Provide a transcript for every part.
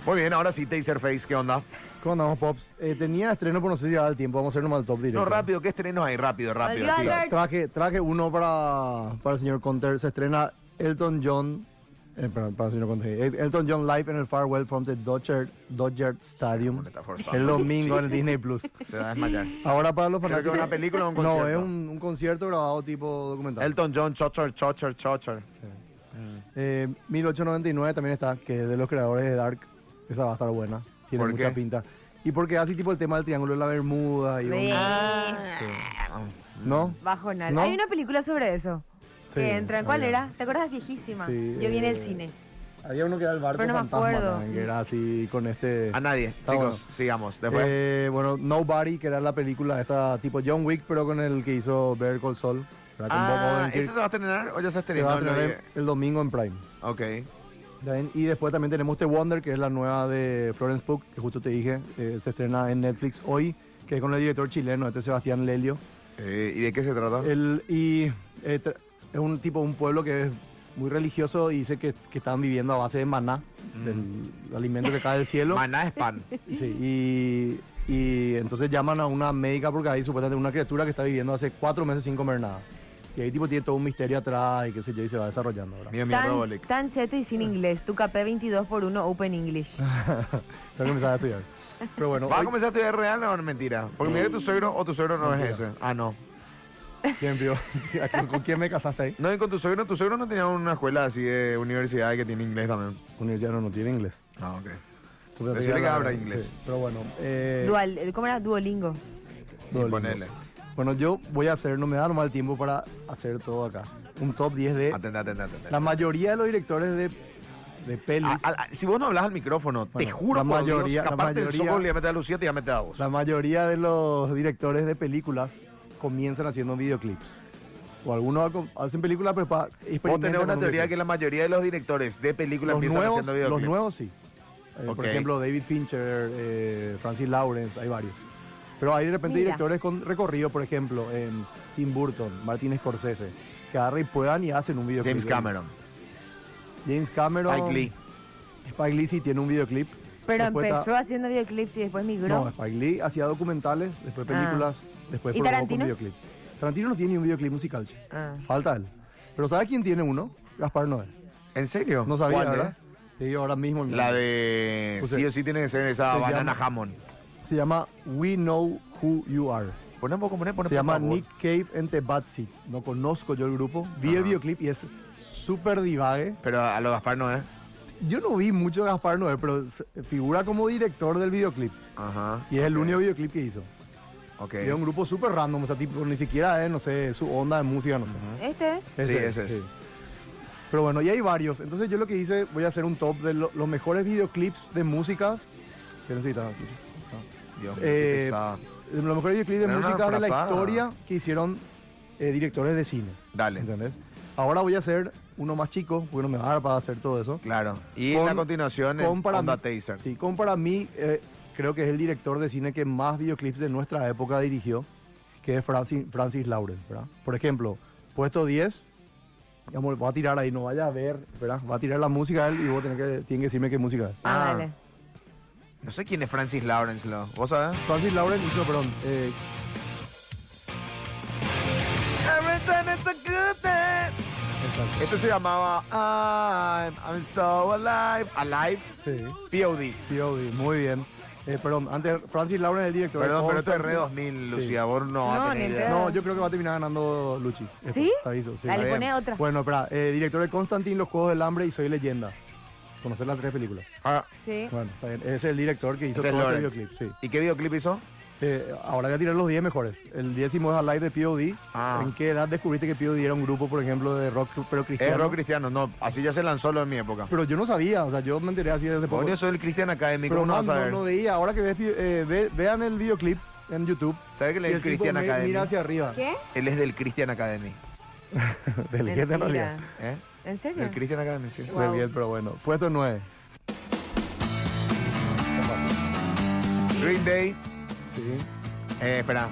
Muy bien, ahora sí, Taserface, ¿qué onda? ¿Cómo andamos, Pops? Tenía estreno, pero no sé si va el tiempo. Vamos a hacer nomás el top directo. No, rápido, ¿qué estrenos hay? Rápido, sí. Traje uno para el señor Conter. Se estrena Elton John. Para el señor Conter. Elton John live en el Farewell from the Dodger Stadium. El domingo en el Disney Plus. Se va a desmayar. Ahora para los ¿Creo que fanáticos. es una película o un concierto? No, es un concierto grabado tipo documental. Elton John, Chocher. 1899 también está, que es de los creadores de Dark. Esa va a estar buena. Tiene ¿Por mucha qué? pinta. Y porque así tipo el tema del Triángulo de la Bermuda y ¿no? Bajo nada. ¿No? Hay una película sobre eso. Sí, Que entra. ¿Cuál había. era? ¿Te acuerdas? Viejísima. Sí, Yo vi en el cine. Había uno que era el barco Pero no me fantasma, acuerdo. también, que era así con este. A nadie, Está chicos, bueno. sigamos. Después. Bueno, Nobody, que era la película esta tipo John Wick, pero con el que hizo Better Call Saul. ¿Verdad? Con Bob Odenkirk. ¿Ese se va a estrenar o ya se Se estrenó? va a estrenar el domingo en Prime. Ok. Y después también tenemos The Wonder, que es la nueva de Florence Pugh, que justo te dije, se estrena en Netflix hoy, que es con el director chileno, Sebastián Lelio. ¿Y de qué se trata? Es un pueblo que es muy religioso y dice que están viviendo a base de maná, del alimento que cae del cielo. Maná es pan. Sí, y entonces llaman a una médica porque hay supuestamente una criatura que está viviendo hace 4 meses sin comer nada. Y ahí tipo tiene todo un misterio atrás y qué sé yo, y se va desarrollando, ¿verdad? Tan cheto y sin inglés. Tu KP 22x1 Open English. Tengo que empezar a estudiar. Pero bueno, ¿Vas a hoy- comenzar a estudiar real o no? Mentira? Porque mira que tu suegro o tu suegro no es Mentira. ese. Ah, no. ¿Quién vio? ¿Con quién me casaste ahí? No, y con tu suegro no tenía una escuela así de universidad que tiene inglés también. Universidad no tiene inglés. Ah, ok. Porque Decirle te- que habla inglés. Sí, pero bueno. ¿Cómo era? Duolingo. Duolingo. Ponele. Bueno, yo voy a hacer, no me da nomás el tiempo para hacer todo acá. Un top 10 de Atenta. la mayoría de los directores de pelis. Si vos no hablas al micrófono, te Bueno, juro la por mayoría- Dios, la capaz del mayoría- Sokol le mete a Lucía y ya mete a vos. La mayoría de los directores de películas comienzan haciendo videoclips. O algunos hacen películas, pero Vos tenés una teoría que la mayoría de los directores de películas los empiezan nuevos, haciendo videoclips. los nuevos sí. Ok. Por ejemplo, David Fincher, Francis Lawrence, hay varios. Pero hay de repente Mira. directores con recorrido, por ejemplo, en Tim Burton, Martin Scorsese, que agarran y puedan y hacen un videoclip. James Cameron. James Cameron. Spike Lee. Spike Lee sí tiene un videoclip. Pero Después empezó haciendo videoclips y después migró. No, Spike Lee hacía documentales, después películas, después ¿Y probó con Tarantino? videoclips. Tarantino no tiene ni un videoclip musical, che. Ah. Falta él. Pero ¿sabe quién tiene uno? Gaspar Noé. ¿En serio? No sabía, ¿Cuál, ¿verdad? Te digo ahora mismo. el La nombre. de... O sea, sí o sí tiene que ser esa se banana llama- Hammond. Se llama We Know Who You Are. Poné un poco, poné, Se por llama favor. Nick Cave and the Bad Seeds. No conozco yo el grupo. Vi el Ajá. videoclip y es súper divague. Pero a lo Gaspar no es. Yo no vi mucho de Gaspar Noé, pero figura como director del videoclip. Ajá. Y es el ok, único videoclip que hizo. Ok. Y es un grupo súper random, o sea, tipo, ni siquiera es, no sé, su onda de música, no sé. ¿Este es? Sí, ese es. Pero bueno, y hay varios. Entonces yo lo que hice, voy a hacer un top de los mejores videoclips de músicas. ¿Qué necesitas? Dios mío, qué pesada. Los mejores videoclips de Era una música de la frazada. historia que hicieron directores de cine. Dale. ¿Entendés? Ahora voy a hacer uno más chico, porque no me va a dar para hacer todo eso. Claro. Y Con- a continuación con para Onda mí- Taser. Sí, como para mí, creo que es el director de cine que más videoclips de nuestra época dirigió, que es Francis Lawrence, ¿verdad? Por ejemplo, puesto 10, digamos, va a tirar ahí, no vaya a ver, ¿verdad? Va a tirar la música a él y vos tienen que decirme qué música es. Ah. Dale. No sé quién es Francis Lawrence, ¿vos sabés? Francis Lawrence hizo, perdón, exacto. Esto se llamaba I'm so alive. Alive. Sí, POD. POD, muy bien. Perdón, antes Francis Lawrence es el director. Perdón, de pero esto es Constantine. re 2000, Sí. Lucía. Vos no vas No, a tener ni idea. pedo. No, yo creo que va a terminar ganando Luchi. Esto, ¿Sí? te aviso, sí. Dale, bien. pone otra. Bueno, espera, director de Constantine, Los Juegos del Hambre y Soy Leyenda. Conocer las 3 películas. Ah, Sí. Bueno, está bien. Ese es el director que hizo ese es todo este Lawrence. videoclip. Sí. ¿Y qué videoclip hizo? Ahora voy a tirar los 10 mejores. El 10º es Alive de POD. Ah. ¿En qué edad descubriste que POD era un grupo, por ejemplo, de rock pero cristiano? Es rock cristiano, no. Así ya se lanzó lo en mi época. Pero yo no sabía, o sea, yo me enteré así desde poco. Yo soy el Christian Academy, Pero ¿cómo no no, vas a ver? no veía. Ahora que vean el videoclip en YouTube. ¿Sabes que él y es el del tipo Christian Academy? mira hacia arriba. ¿Qué? Él es del Christian Academy. Del Get en Mentira. realidad. ¿Eh? ¿En serio? Del Christian Academy, sí. Wow. Del Get, pero bueno. Puesto 9. Green Day. Sí. Espera.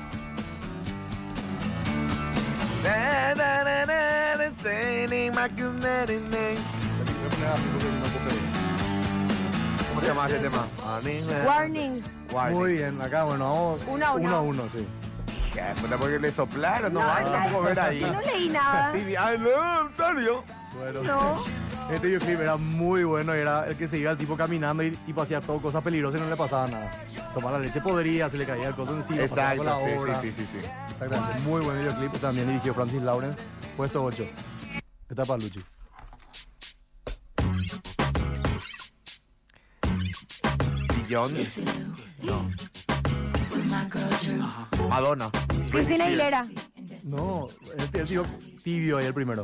Na, na, na, na, na, saying my good night and night. Voy a poner así porque no puedo pedir. ¿Cómo se llama este tema? Warning. Muy bien, acá bueno, vamos 1-1. 1-1, sí. ¿Qué? Puta, porque le soplaron, no hay tampoco ver ahí. No leí nada. Sí, no, en serio. Bueno, No. este videoclip era muy bueno, era el que se iba el tipo caminando y tipo hacía todo cosas peligrosas y no le pasaba nada. Tomaba la leche podría, se le caía el coso encima. pasaba Exacto, por la sí, obra. sí. Exactamente, muy buen videoclip, también dirigió Francis Lawrence, puesto 8. Esta para Luchi. Jones. No. Madonna. Cristina Aguilera. No, el tío tibio ahí el primero.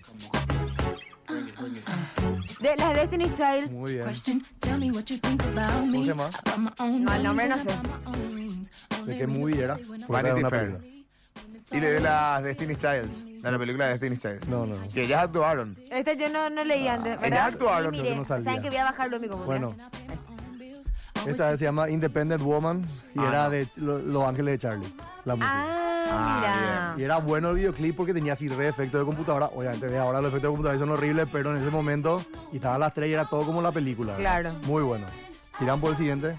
De las Destiny's Child. Muy bien. ¿Cómo ¿Cómo se llama? No, el nombre no sé. ¿De qué movie era? Porque era Vanity una Fair. película. Y de las Destiny's Childs. De la película de Destiny's Childs. No. Que ellas actuaron. Este yo no leí antes, ellas ¿verdad? actuaron, Y creo que mire, no salía. ¿saben que voy a bajarlo en mi computadora? Bueno, esta se llama Independent Woman y era no. de Los Ángeles de Charlie, la música. Mira. Y era bueno el videoclip porque tenía así re efectos de computadora. Obviamente de ahora los efectos de computadora son horribles, pero en ese momento, y estaban las tres y era todo como la película. Claro. Muy bueno. Tiran por el siguiente.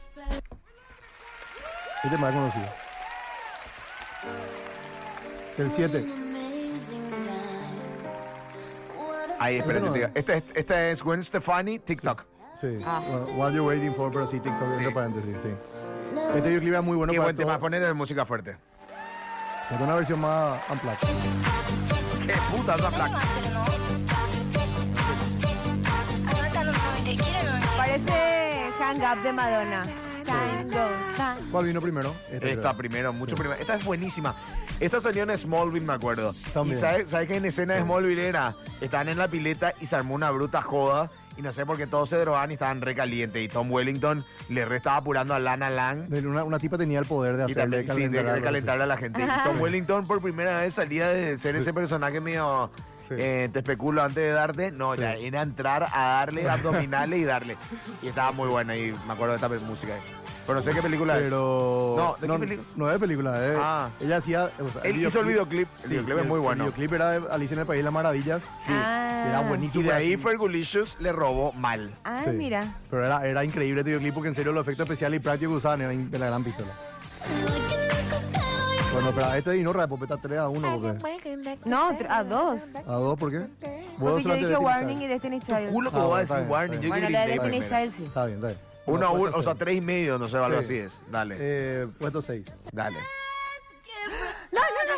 Este más conocido. El 7. Ahí, espérate, no. te digo. Esta es Gwen Stefani, TikTok. Sí. What You're Waiting For, pero sí, TikTok, entre paréntesis, sí. Este videoclip era muy bueno Qué para buen tema, todo. poner música fuerte. Es una versión más unplugged. Qué puta, esa placa. Parece Hang Up de Madonna. Time goes by. ¿Cuál vino primero? Este Esta creo. primero, mucho primero. Esta es buenísima. Esta salió en Smallville, me acuerdo. También. Y ¿sabes qué en escena de Smallville era? Estaban en la pileta y se armó una bruta joda. Y no sé por qué todos se drogaban y estaban recalientes. Y Tom Wellington le estaba apurando a Lana Lang. Una tipa tenía el poder de Y hacerle también, sí, de calentarle a la gente. Y Tom Wellington por primera vez salía de ser ese personaje medio... Sí. te especulo antes de darte. No, ya era entrar a darle abdominales y darle. Y estaba muy buena y me acuerdo de esta música. Pero no sé qué película Pero. No, ¿de qué película? No es de película, Ah. Ella hacía. o sea, es. Él hizo el videoclip. El videoclip es muy bueno. El videoclip era de Alicia en el País de las Maravillas. Sí. Era buenísimo. Y de ahí así. Fergalicious le robó mal. Ah, Sí. mira. Pero era increíble el videoclip porque en serio los efectos especiales y prácticos que usaban eran de la gran pistola. Bueno, pero este vino Popeta 3-1 porque. No, a 2. ¿A 2 por qué? Porque yo dije Warning y Destiny's Child. Culo que Ah, voy a bueno, decir está bien, Warning. está Yo Bueno, que la de grité Destiny's primero. Child sí. Está bien, está bien. 1 a 1, Puesto o sea, 6. 3,5, no sé, algo Sí. así es. Dale, Puesto 6. dale. No.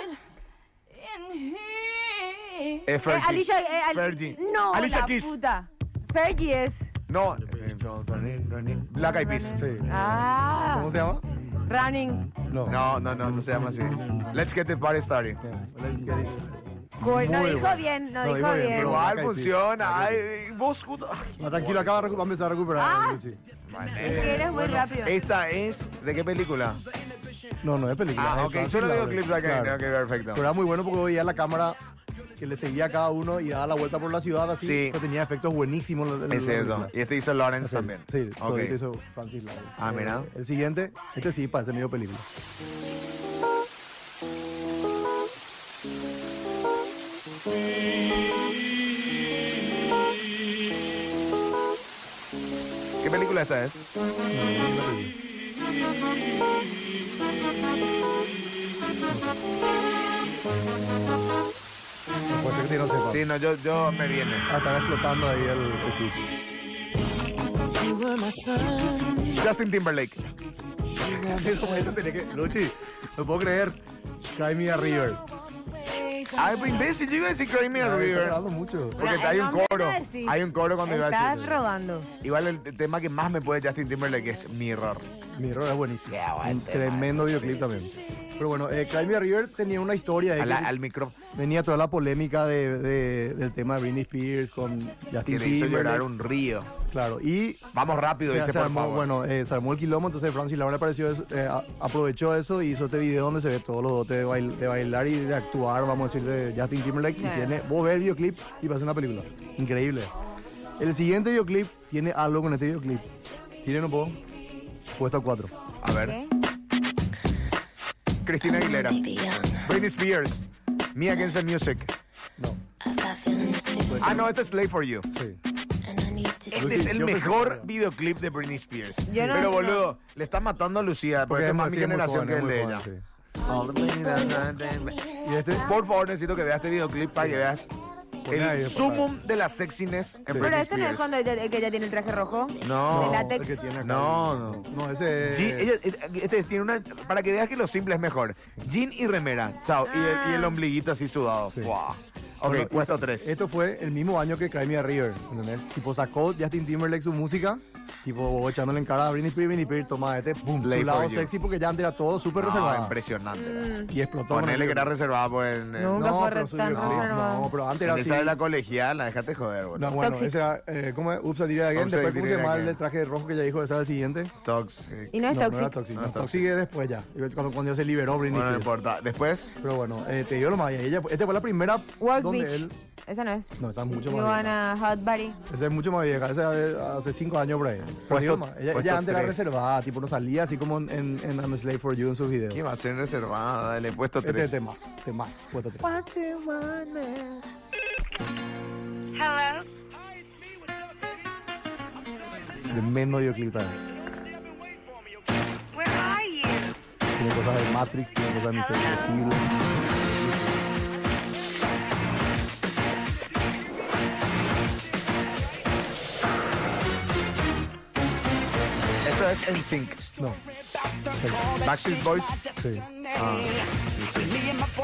Es Fergie. Alicia, Fergie. No, Alicia la Keys. puta. Fergie es. No. Black Eyed Peas. Sí. Ah. ¿Cómo se llama? Running. No se llama así. Let's get the party started. Let's get it. No Muy dijo bueno. bien, no No, dijo dijo bien, bien. Pero Black al Eyed Peas. funciona. Ay, vos, puta. No, tranquilo, acá va a empezar a recuperar. Ah. Luchi. Es que eres muy rápido. Esta es. ¿De qué película? No es película. Ah, es ok, Francis solo Lawrence. videoclips acá. Claro. Ok, perfecto. Pero era muy bueno porque veía la cámara que le seguía a cada uno y daba la vuelta por la ciudad así. Sí. Pero tenía efectos buenísimos. Es cierto. Y este hizo Lawrence también. Sí, todo Ok. esto hizo Francis Lawrence. Ah, mira. El siguiente, este sí parece medio película. ¿Qué película esta es? Puede ser que no sepa. Sí, no, yo me viene. Ah, estaba explotando ahí el chip. Justin Timberlake. Eso tenía que... Luchi, no puedo creer. Cry Me a River. Ay, pues imbécil, yo iba a decir Cry Me a Está River. grabando mucho. Porque El hay un nombre coro. no decís. Hay un coro cuando iba a Estás decir. robando. Igual el tema que más me puede Justin Timberlake es Mirror. Mi error es buenísimo. Qué buen Un tema tremendo videoclip también. Pero bueno, Cry Me a River tenía una historia. Al micro Venía toda la polémica del tema de Britney Spears con que Justin le hizo llorar Timberlake. un río. Claro, y Vamos rápido, dice por armó, favor. bueno, se armó el quilombo, entonces Francis Lawrence apareció, aprovechó eso y hizo este video donde se ve todos los dotes de bailar y de actuar, vamos a decir, de Justin Timberlake. Sí. Y tiene, vos ves el videoclip y parece una película. Increíble. El siguiente videoclip tiene algo con este videoclip. ¿Tienen un poco? Puesto 4. A ver. ¿Qué? Cristina Aguilera. Britney Spears. Me Against the Music. No, Ah, no, este es Slave for You. sí. Este es el Yo pensé mejor que- videoclip de Britney Spears. Yo no- Pero no. boludo, le está matando a Lucía, porque es más mi sí, muy generación joven, que es el muy de joven, ella. sí. Y este, Por favor, necesito que veas este videoclip para que veas Poné ahí, el poné sumum de la sexiness en Pero Britney este no es Spears. cuando que ella tiene el traje rojo. No, de el látex. que tiene acá. No. No, ese es... Sí, este tiene una. Para que veas que lo simple es mejor. Jean y remera, chao. Y el ombliguito así sudado. Sí. Wow. Ok, Bueno, puesto y- 3. Esto fue el mismo año que Cry Me a River, ¿entendés? Tipo, sacó Justin Timberlake su música, tipo, echándole en cara a Britney Spears, toma este, pum, Slave su lado for you. sexy, porque ya antes era todo súper reservado. Impresionante. Y explotó. con Ponele el que era videoclip. reservado por el. Nunca fue pero su tan videoclip, reservado. no, pero antes En era esa de así. la colegiala, déjate joder, boludo. No, bueno, Toxic. ese era, ¿cómo es? Oops, I Did It Again. Oops, I Después, Did ¿cómo It se llama Again. el traje rojo que ella dijo? Ese era el siguiente. Toxic. Y no es No era toxic. Toxic. No No, es Toxic es después ya. Cuando ya se liberó Britney Bueno, no Spears. importa. Después, Pero bueno, te digo lo más. Esta fue la primera Work donde Beach. él... Esa no es. No, esa es mucho You más vieja. wanna hot body. Esa es mucho más vieja. Esa es hace 5 años por ahí. Pero Puesto- digo más, ella puesto antes era 3. reservada. Tipo, no salía así como en I'm a Slave for You en sus videos. ¿quién va a ser reservada? Dale, puesto Este 3. es temas. Puesto 3. Hello. Tremendo videoclip también. Where are you? Tiene cosas de Matrix, tiene cosas de Mission Impossible. Esto es NSYNC. No. Backstreet Boys. Sí. Ah, sí, sí.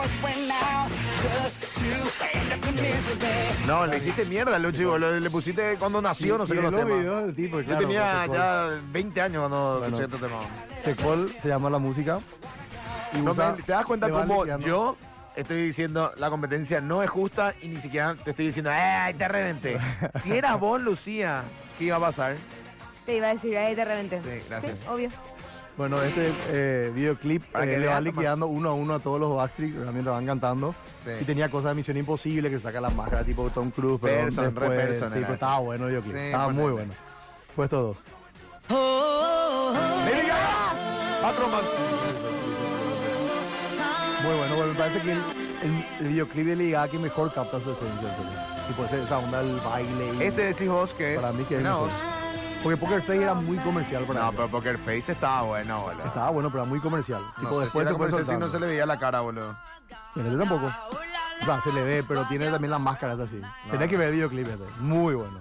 No, le hiciste mierda, Luchi, boludo. Le pusiste cuando nació, no sé Y qué en los los temas. videos del tipo, Yo claro. tenía Tecol. ya 20 años cuando Bueno. escuché este tema. Tecol se llama la música. Y No, usa- ¿te das cuenta le va cómo liqueando. yo estoy diciendo la competencia no es justa y ni siquiera te estoy diciendo, ¡ay, te reventé! Si eras vos, Lucía, ¿qué iba a pasar? Te iba a decir, ahí te reventé. Sí, gracias. Sí, obvio. Bueno, este videoclip Para que le va vean liquidando uno a uno a todos los Backstreet mientras van cantando. Sí. Y tenía cosas de Misión Imposible, que saca la máscara tipo Tom Cruise. Pero Person, re después, person sí, era. pero estaba bueno el videoclip. Sí, estaba ponele. muy bueno. Puesto 2. ¡Lady Gaga! Acrobat. Muy bueno, bueno, me parece que el videoclip de Lady Gaga que mejor capta su esencia. Tipo esa onda del baile. Y Este decís vos que es. para mí que es Mirá mejor. vos. Porque Poker Face era muy comercial para No, mí. pero Poker Face estaba bueno, boludo. Estaba bueno, pero era muy comercial. No Tipo, sé si después era se fue comercial, si no soltando. se le veía la cara, boludo. En este tampoco. O sea, se le ve, pero tiene también las máscaras así. Tenés que ver el videoclip este. Muy bueno.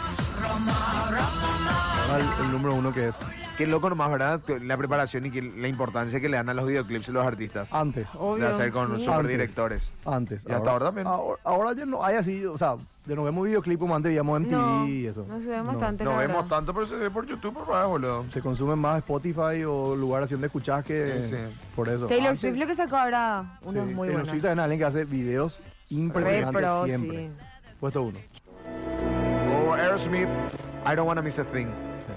Ahora el número 1 que es Qué loco nomás, ¿verdad? La preparación y la importancia que le dan a los videoclips y los artistas. antes. De hacer con sí. super directores. Antes. Y hasta ahora también. Ahora ya no hay así, o sea, ya no vemos videoclip como antes veíamos en TV No, y eso. no se ve bastante, No la vemos verdad. tanto, pero se ve por YouTube, por favor, boludo. Se consume más Spotify o lugar así donde escuchás que Sí, sí. por eso. Taylor Antes- Swift lo que sacó ahora, unos sí, muy Taylor buenos. Swift también es alguien que hace videos Re impresionantes pro, siempre. sí. Puesto 1. O Aerosmith, I Don't Wanna Miss a Thing.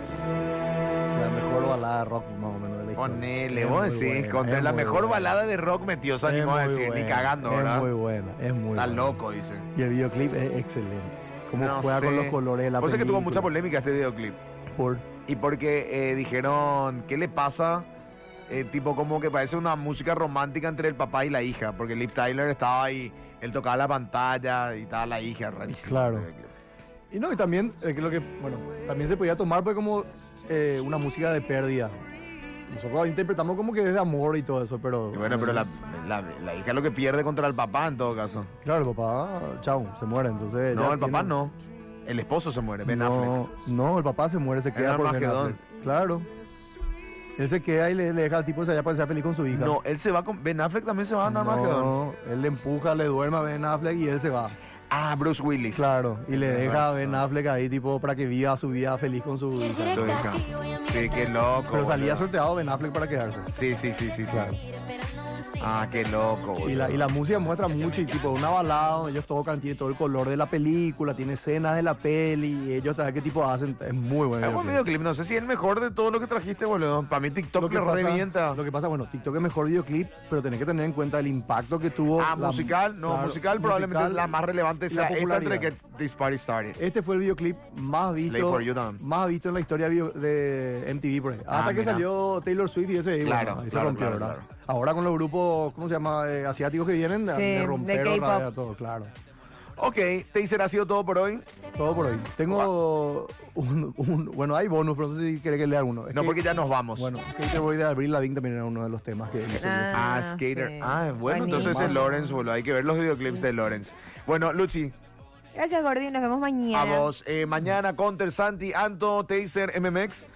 La mejor balada de rock más o menos de la historia. Ponele, Es vos muy decís, buena, contra es la muy mejor buena. balada de rock metió, se Es animó a muy decir, ni buena, cagando, ¿verdad? Es muy buena, es muy Está buena. loco, dice. Y el videoclip es excelente. Cómo No juega con sé. los colores de la Vos sé que tuvo mucha película. polémica este videoclip. Por Y porque dijeron, ¿qué le pasa? Tipo como que parece una música romántica entre el papá y la hija, porque Liv Tyler estaba ahí, él tocaba la pantalla y estaba la hija, rarísimo. Claro. el videoclip. Y no, y también, que lo que, bueno, también se podía tomar pues como una música de pérdida. Nosotros interpretamos como que es de amor y todo eso, pero... Y bueno, pero la hija es lo que pierde contra el papá en todo caso. Claro, el papá, chao, se muere, entonces... No, ya el papá tiene- no. El esposo se muere, Ben Affleck. No, no, el papá se muere, se queda por Ben Armagedón. Affleck. Claro. Él se queda y le deja al tipo allá para que sea feliz con su hija. No, él se va con... Ben Affleck también se va a Armagedón. No, él le empuja, le duerme a Ben Affleck y él se va. Ah, Bruce Willis. Claro, y le Tienes deja a razón. Ben Affleck ahí tipo para que viva su vida feliz con su hija. Su hija. Sí, qué loco. Pero salía boludo. sorteado Ben Affleck para quedarse. Sí, sí, sí, sí, sí. Claro. Ah, qué loco, boludo. Y la música muestra mucho, y tipo una balada donde ellos tocan, tiene todo el color de la película, tiene escenas de la peli, y ellos saben qué tipo hacen, es muy bueno. Es un videoclip, no sé si es el mejor de todo lo que trajiste, boludo. Para mí TikTok le revienta. Lo que pasa, bueno, TikTok es mejor videoclip, pero tenés que tener en cuenta el impacto que tuvo. Ah, la- musical, no, claro, musical probablemente musical la más relevante y la sea esta entre popularidad. que This Party Started. Este fue el videoclip más Slave visto, for You también. más visto en la historia de MTV por ahí. Hasta que mira. salió Taylor Swift y ese, y Claro, bueno, ahí claro, se rompió, claro, ¿verdad? claro. Ahora con los grupos, ¿cómo se llama? Asiáticos que vienen, Sí, de de romper K-pop. todo, claro. Ok, Taser, ha sido todo por hoy. Todo por hoy. Tengo bueno, hay bonus, pero no sé si querés que lea uno. Es No, que- porque ya nos vamos. Bueno, Skater Boy de Avril Lavigne también era uno de los temas que hizo. Ah, Ah, Skater. sí. Ah, bueno, entonces es Buenísimo. Lawrence, boludo. Hay que ver los videoclips de Lawrence. Bueno, Luchi, Gracias, Gordi. Nos vemos mañana. a vos. Mañana Counter, Santi, Anto, Taser, MMX.